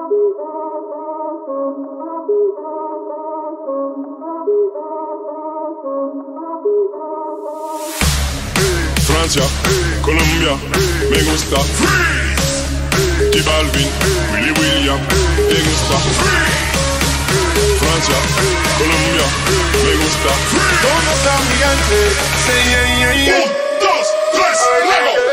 Francia, Colombia, me gusta. J Balvin, Willy William, me gusta. Francia, Colombia, me gusta. ¿Dónde está mi gente? Say yeah, yeah, yeah. 1, 2, 3, luego.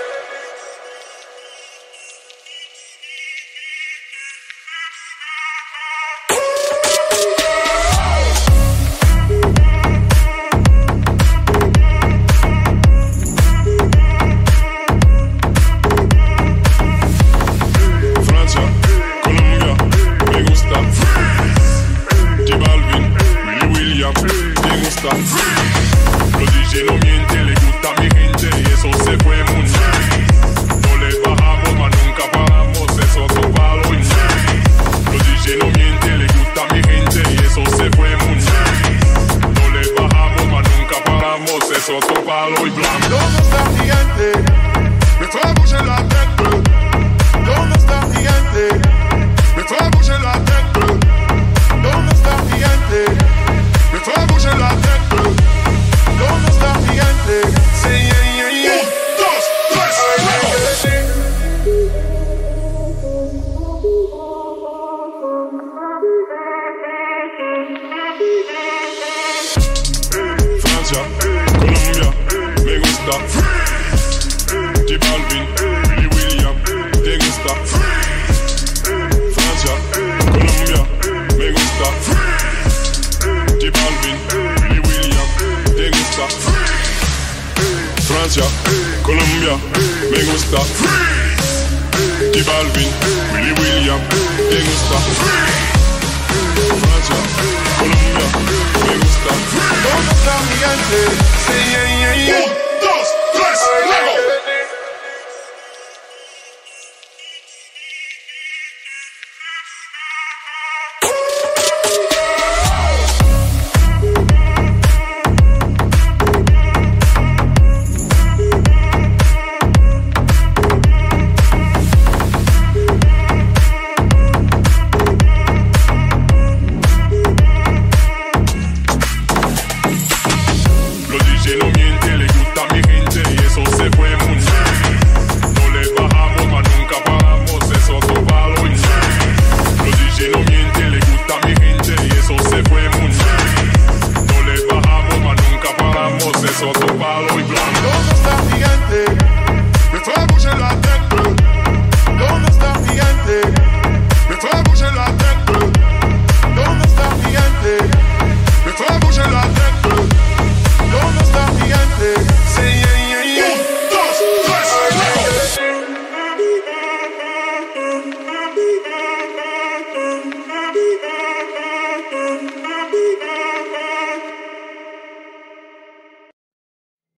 Los DJ no mienten, le gusta a mi gente y eso se fue muy nice. No le bajamos, mas nunca paramos, eso es un palo y nice. Los DJ no mienten, le gusta a mi gente y eso se fue muy nice. No le bajamos, mas nunca paramos, eso es un palo y blanco. ¿Dónde está mi gente? Me fue a bouger la tête. ¿Dónde está mi gente? Me fue a bouger la tête. ¿Dónde está mi gente? Me fue a bouger la tête. ¿Dónde está mi gente? Say yeah, yeah, yeah. 1, 2, 3, Francia, Colombia, me gusta. J Balvin, Willy William, te gusta. Francia, Colombia, me gusta. J Balvin, Willy William, te gusta. Francia, Colombia, me gusta. J Balvin, Willy William, te gusta. Francia, Colombia, me gusta. ¿Dónde está mi gente? Say yeah, yeah, yeah. 1, 2, 3,